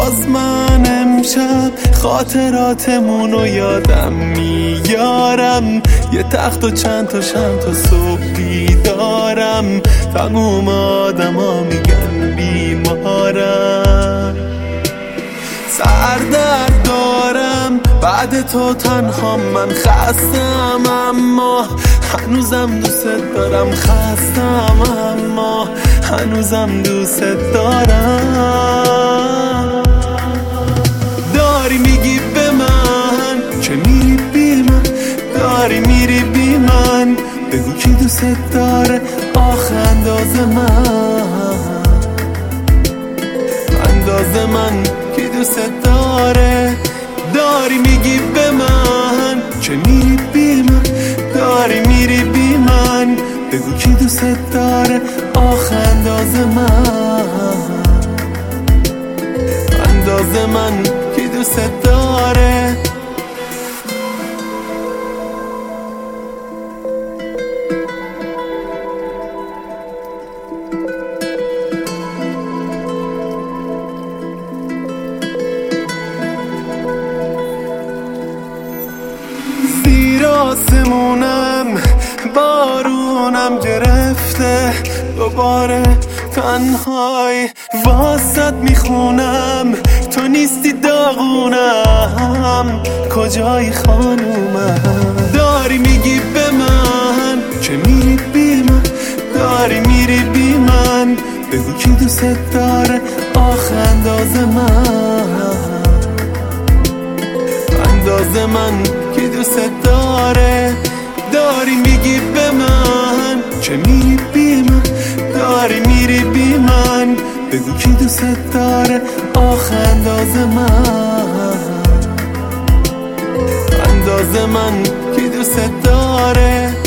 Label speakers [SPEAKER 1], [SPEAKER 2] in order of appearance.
[SPEAKER 1] باز من امشب خاطراتمونو یادم میارم، یه تخت و چند تا شم تا صبح بیدارم. تموم آدما میگن بیمارم، سردرد دارم بعد تو تنها من خستم، اما هنوزم دوست دارم. خستم اما هنوزم دوست دارم. داری میگی به من که میری بی من، داری میری بی من، بگو کی دوست داره آخه اندازه من کی دوست داره. داری میگی به من که میری بی من، داری میری بی من، بگو کی دوست داره آخه اندازه من کی دوست داره. آسمونم بارونم گرفته، دوباره تنهای واسط میخونم. تو نیستی داغونم، کجای خانومم. داری میگی به من که میری بی من، داری میری بی من، بگو کی دوست داره آخه اندازه من کی دوست داره. داری میگی به من که میری بی من، داری میری بی من، بگو کی دوست داره آخه اندازه من کی دوست داره.